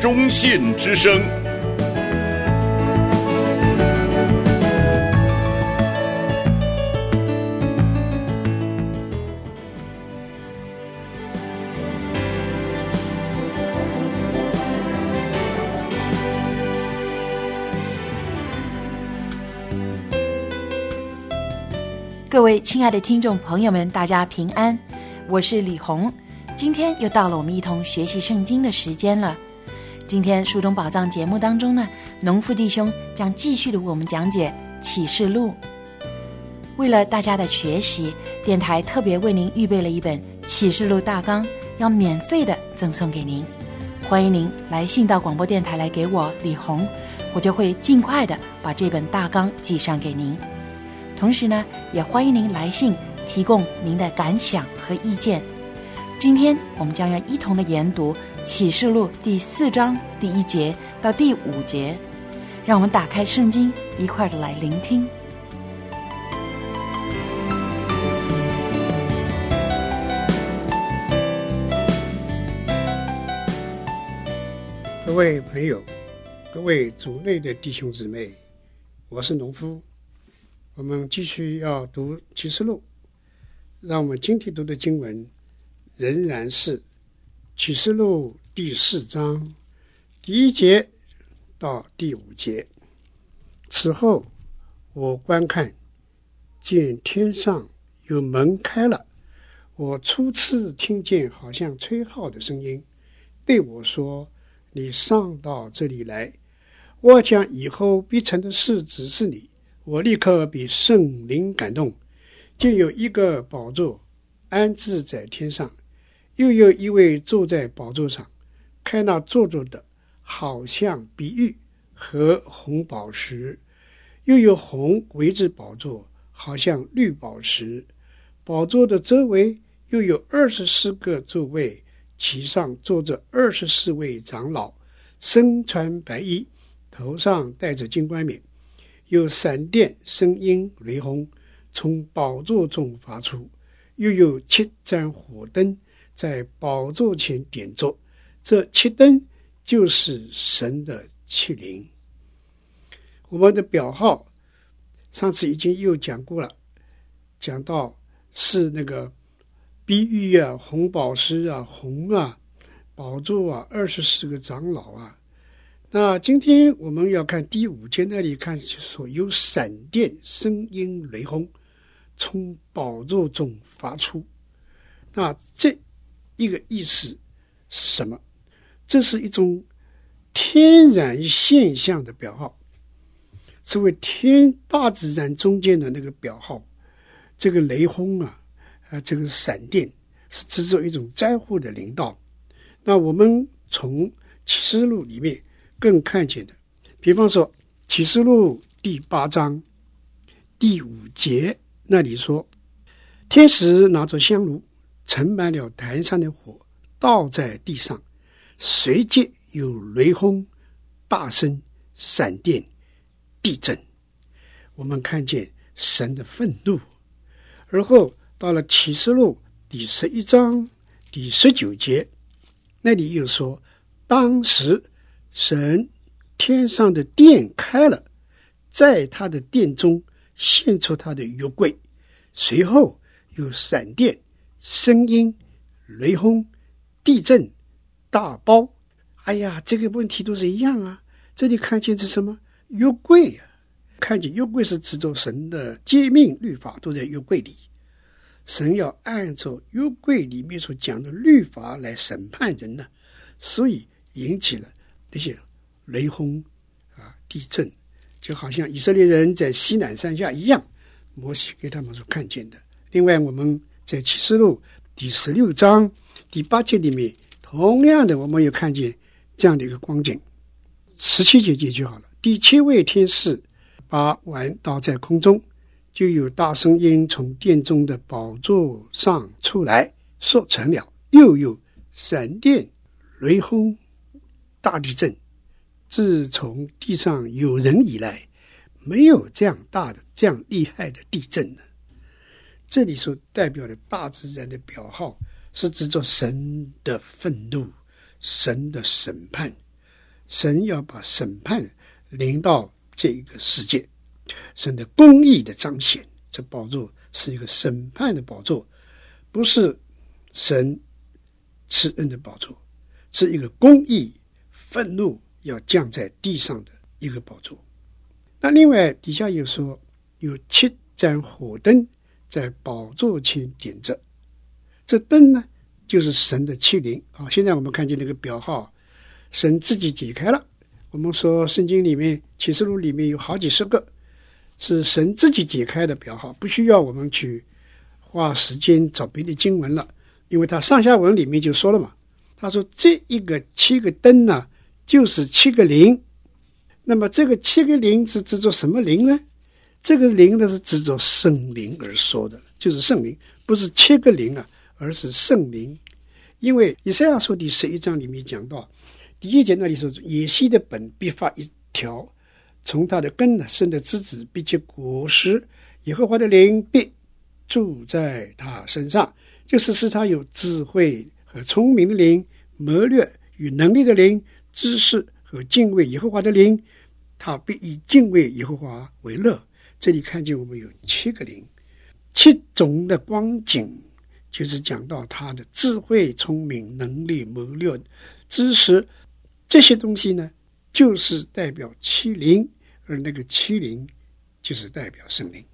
忠信之声。 各位亲爱的听众朋友们，大家平安，我是李红。今天又到了我们一同学习圣经的时间了。今天书中宝藏节目当中呢，农夫弟兄将继续的为我们讲解启示录。为了大家的学习，电台特别为您预备了一本启示录大纲，要免费的赠送给您。欢迎您来信到广播电台来给我李红，我就会尽快的把这本大纲寄上给您。同时呢，也欢迎您来信提供您的感想和意见。今天我们将要一同的研读启示录第4章第1节到第5节，让我们打开圣经，一块的来聆听。 各位朋友，各位主内的弟兄姊妹，我是农夫。我们继续要读启示录，让我们今天读的经文仍然是启示录第4章第1节到第5节。此后我观看，见天上有门开了，我初次听见好像吹号的声音，对我说，你上到这里来，我将以后必成的事指示你。我立刻被圣灵感动，见有一个宝座安置在天上，又有一位坐在宝座上，看那坐着的好像碧玉和红宝石，又有红围着宝座，好像绿宝石。宝座的周围又有24个座位，其上坐着24位长老，身穿白衣，头上戴着金冠冕。有闪电、声音、雷轰从宝座中发出，又有7盏火灯在宝座前点着，这7灯就是神的7灵。我们的表号上次已经又讲过了，讲到是那个碧玉啊、红宝石啊、红啊、宝座啊、24个长老啊。那今天我们要看第5节那里看，说有闪电、声音、雷轰从宝座中发出。那这一个意思是什么？这是一种天然现象的表号，所谓大自然中间的那个表号。这个雷轰啊，这个闪电是制作一种灾祸的临到。那我们从启示录里面更看见的，比方说启示录第8章第5节那里说，天使拿着香炉盛满了坛上的火，倒在地上，随即有雷轰、大声、闪电、地震。我们看见神的愤怒。而后到了启示录第11章第19节那里又说，当时神天上的殿开了，在他的殿中现出他的约柜，随后有闪电、声音、雷轰、地震、大包。哎呀，这个问题都是一样啊。这里看见是什么？约柜啊，看见约柜是指着神的诫命律法都在约柜里，神要按照约柜里面所讲的律法来审判人呢，所以引起了这些雷轰地震，就好像以色列人在西乃山下一样，摩西给他们所看见的。另外我们在启示录第16章第8节里面，同样的我们有看见这样的一个光景。17节记就好了。第7位天使把碗倒在空中，就有大声音从殿中的宝座上出来，说成了。又有闪电、雷轰、大地震，自从地上有人以来，没有这样大的、这样厉害的地震呢。这里所代表的大自然的表号，是指着神的愤怒、神的审判。 神要把审判临到这个世界，神的公义的彰显。这宝座是一个审判的宝座，不是神赐恩的宝座，是一个公义愤怒要降在地上的一个宝座。那另外底下有说有7盏火灯在宝座前点着，这灯呢就是神的7灵啊。现在我们看见那个表号，神自己解开了。我们说圣经里面启示录里面有好几十个是神自己解开的表号，不需要我们去花时间找别的经文了，因为他上下文里面就说了嘛。他说这一个7个灯呢就是7个灵。那么这个7个灵是指着什么灵呢？这个灵呢是指着圣灵而说的，就是圣灵，不是7个灵啊，而是圣灵。因为以赛亚书第11章里面讲到第1节那里说，野溪的本必发一条，从他的根呢生的枝子必结果实，耶和华的灵必住在他身上，就是使他有智慧和聪明的灵，谋略与能力的灵，知识和敬畏耶和华的灵，他必以敬畏耶和华为乐。这里看见我们有7个灵，7种的光景，就是讲到他的智慧、聪明、能力、谋略、知识，这些东西呢就是代表7灵，而那个7灵就是代表圣灵。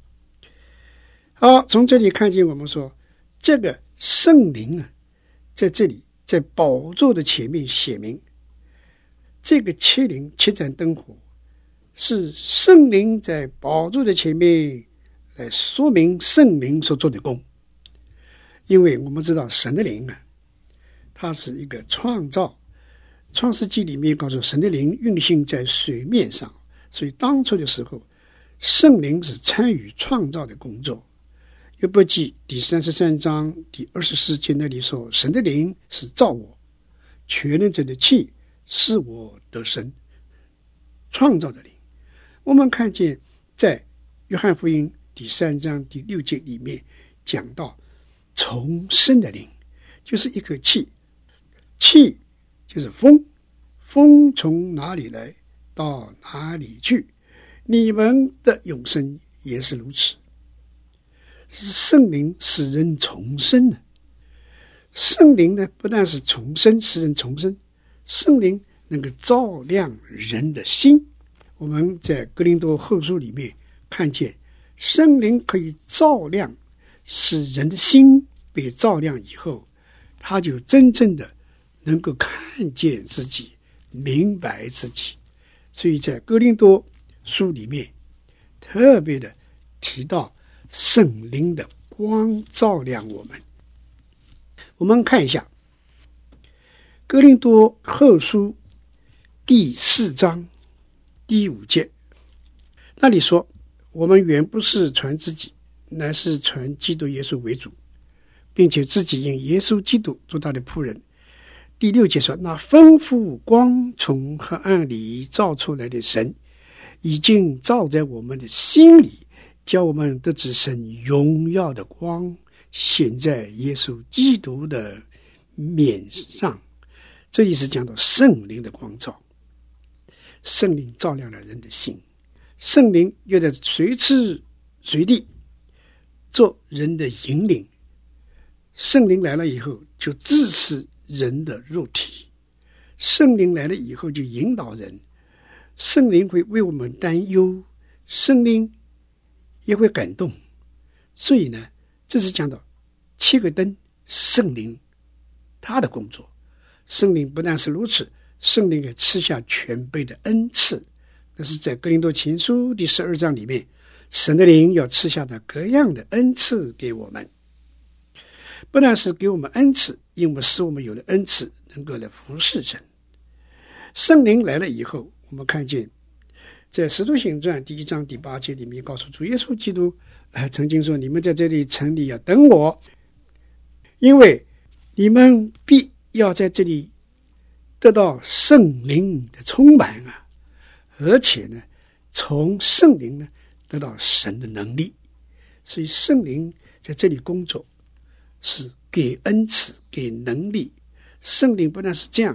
好，从这里看见我们说这个圣灵啊，在这里在宝座的前面写明，这个7灵7盏灯火是圣灵在宝座的前面来说明圣灵所做的功。因为我们知道神的灵啊，它是一个创造，创世纪里面告诉神的灵运行在水面上，所以当初的时候圣灵是参与创造的工作。约伯记第33章第24节那里说，神的灵是造我，全能者的气是我得生，创造的灵。我们看见在约翰福音第3章第6节里面讲到重生的灵，就是一个气，气就是风，风从哪里来到哪里去，你们的永生也是如此。是圣灵使人重生的。圣灵呢不但是重生，使人重生，圣灵能够照亮人的心。我们在哥林多后书里面看见圣灵可以照亮，使人的心被照亮以后，他就真正的能够看见自己，明白自己。所以在哥林多书里面特别的提到圣灵的光照亮我们。我们看一下哥林多后书第4章第5节，那里说，我们原不是传自己，乃是传基督耶稣为主，并且自己因耶稣基督做他的仆人。第6节说，那吩咐光从黑暗里照出来的神，已经照在我们的心里，叫我们得知神荣耀的光显在耶稣基督的面上。这里是讲到圣灵的光照，圣灵照亮了人的心，圣灵又在随时随地做人的引领。圣灵来了以后就支持人的肉体，圣灵来了以后就引导人，圣灵会为我们担忧，圣灵也会感动。所以呢，这是讲到7个灯，圣灵他的工作。圣灵不但是如此，圣灵也赐下全备的恩赐，那是在哥林多前书第12章里面，神的灵要赐下的各样的恩赐给我们。不但是给我们恩赐，因为使我们有了恩赐能够来服侍神。圣灵来了以后，我们看见在使徒行传第1章第8节里面告诉主耶稣基督曾经说，你们在这里城里要等我，因为你们必要在这里得到圣灵的充满啊，而且呢从圣灵呢得到神的能力。所以圣灵在这里工作，，是给恩赐，给能力。圣灵不但是这样，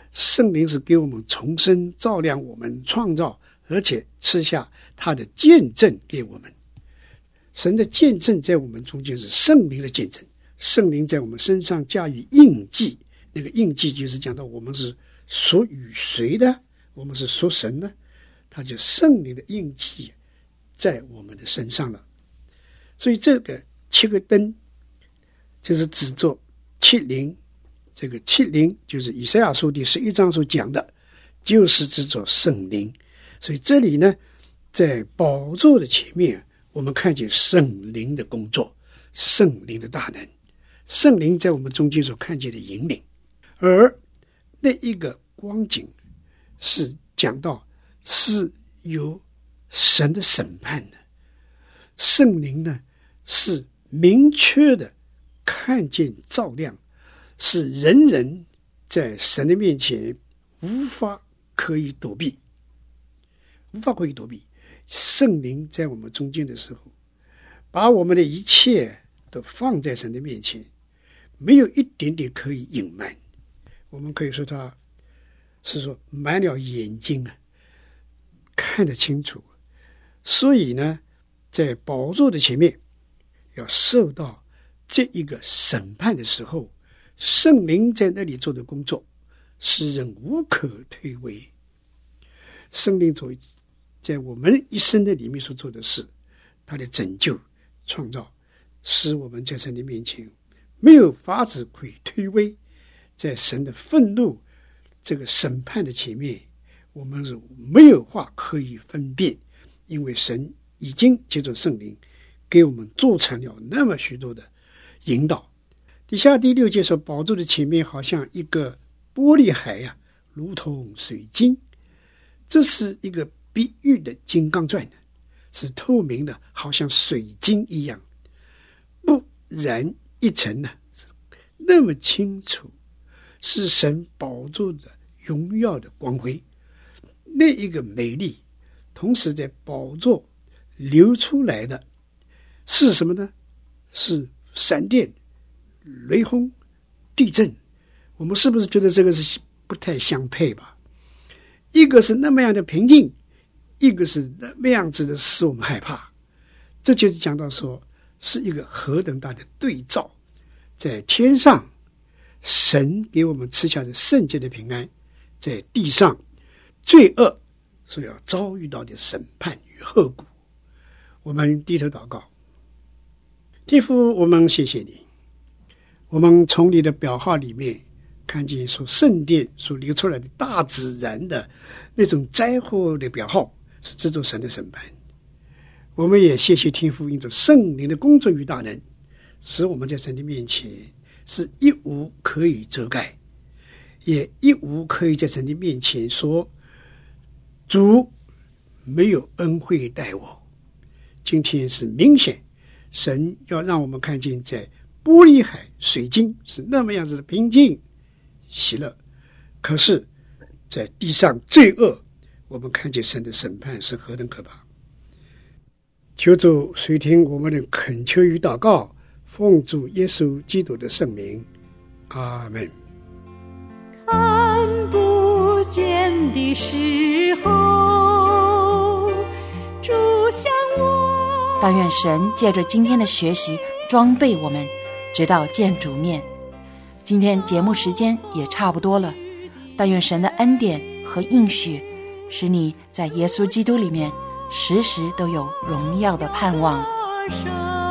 圣灵是给我们重生、照亮我们、创造，而且赐下他的见证给我们。神的见证在我们中间是圣灵的见证，圣灵在我们身上加以印记，那个印记就是讲到我们是属于谁的，我们是属神的，他就圣灵的印记在我们的身上了。所以这个7个灯就是指着7灵，这个7灵就是以赛亚书第11章所讲的，就是指着圣灵。所以这里呢，在宝座的前面，我们看见圣灵的工作，圣灵的大能，圣灵在我们中间所看见的引领。而那一个光景是讲到是由神的审判的，圣灵呢是明确的看见照亮，是人人在神的面前无法可以躲避，无法可以躲避。圣灵在我们中间的时候，把我们的一切都放在神的面前，没有一点点可以隐瞒。我们可以说他是说满了眼睛啊，看得清楚。所以呢，在宝座的前面要受到这一个审判的时候，圣灵在那里做的工作使人无可推诿。圣灵作为在我们一生的里面所做的事，他的拯救创造，使我们在神的面前没有法子可以推诿。在神的愤怒这个审判的前面，我们是没有话可以分辨，因为神已经借着圣灵给我们做成了那么许多的引导。底下第6节说，宝座的前面好像一个玻璃海呀，如同水晶。这是一个比喻的金刚钻，是透明的，好像水晶一样，不染一层呢，那么清楚，是神宝座的荣耀的光辉。那一个美丽，同时在宝座流出来的是什么呢？是闪电、雷轰、地震。我们是不是觉得这个是不太相配吧？一个是那么样的平静，一个是那么样子的使我们害怕。这就是讲到说是一个何等大的对照。在天上神给我们赐下的圣洁的平安，在地上罪恶所要遭遇到的审判与后果。我们低头祷告。天父，我们谢谢你，我们从你的表号里面看见说圣殿所流出来的大自然的那种灾祸的表号，是这座神的审判。我们也谢谢天父因着圣灵的工作与大能，使我们在神的面前是一无可以遮盖，也一无可以在神的面前说主没有恩惠待我。今天是明显神要让我们看见在玻璃海水晶是那么样子的平静喜乐，可是在地上罪恶，我们看见神的审判是何等可怕。求主垂听我们的恳求与祷告，奉主耶稣基督的圣名，阿们。 看不见的时候，主向我。 但愿神借着今天的学习装备我们，直到见主面。今天节目时间也差不多了，但愿神的恩典和应许使你在耶稣基督里面时时都有荣耀的盼望。